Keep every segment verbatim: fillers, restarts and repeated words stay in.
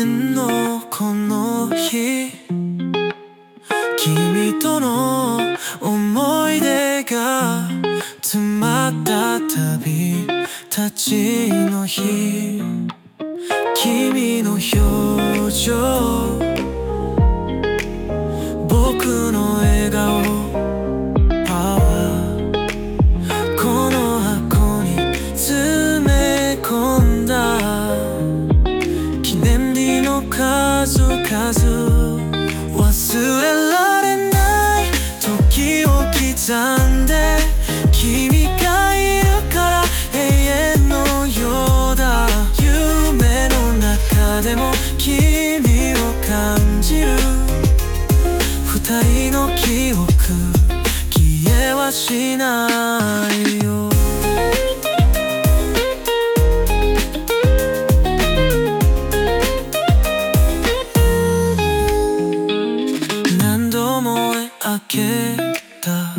年のこの日、君との思い出が詰まった旅立ちの日、君の表情、僕の笑顔、パワー、この箱に詰め込んだ記念日の数々、忘れられない時を刻んで、君がいるから永遠のようだ。夢の中でも君を感じる、二人の記憶消えはしないよ。何度も開けた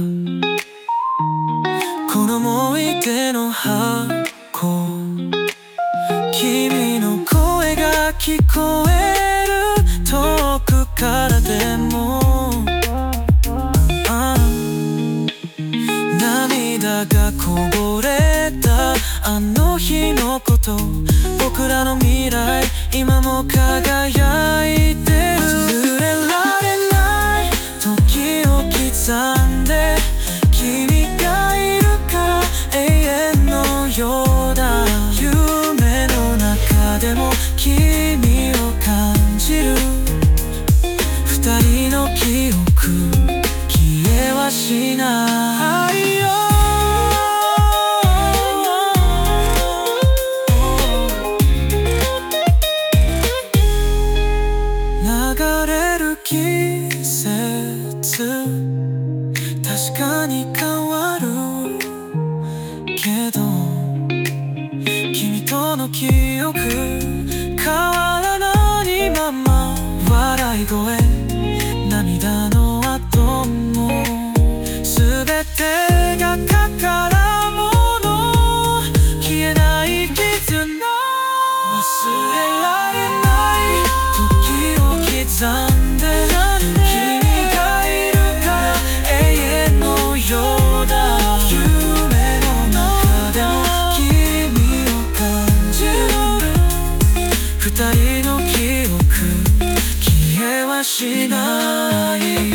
この思い出の箱、君の声が聞こえる、遠くからでも、ああ涙がこぼれたあの日のこと、僕らの未来今も輝いてる。忘れられない時を刻んで、君がいるから永遠のようだ。夢の中でも君を感じる、二人の記憶消えはしないよ。流れる季節、確かに変わるけど、君との記憶変わらないまま、笑い声、涙の後も全てが宝物、消えない絆、忘れられない時を刻んで、二人の記憶消えはしない。